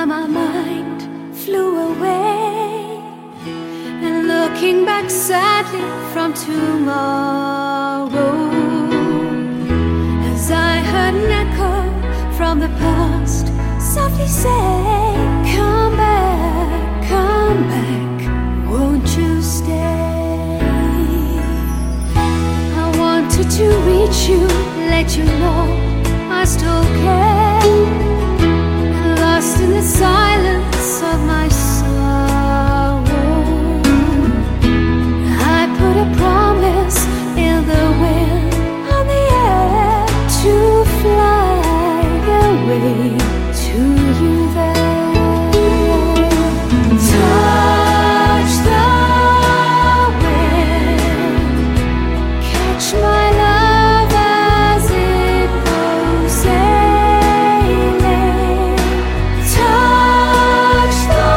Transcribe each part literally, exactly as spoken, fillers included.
my mind flew away, and looking back sadly from tomorrow, as I heard an echo from the past softly say, come back, come back, won't you stay? I wanted to reach you, let you know I still care, lost in the silence of my sorrow. I put a promise in the wind, on the air, to fly away to you there. Touch the wind, catch my love as it goes sailing. Touch the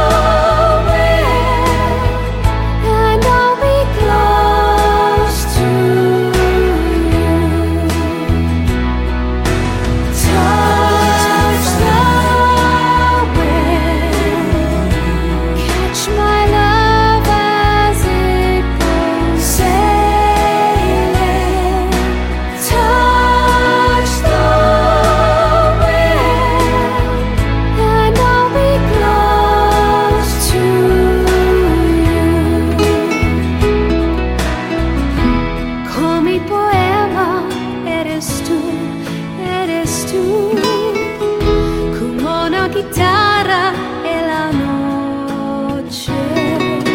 wind, and I'll be close to you. Touch the wind, catch my love as it goes sailing. Touch the wind, and I'll be close to you. Come poema, eres tú, eres tú, como una guitarra en la noche.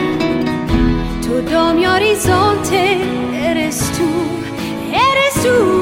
Todo mi horizonte eres tú, eres tú.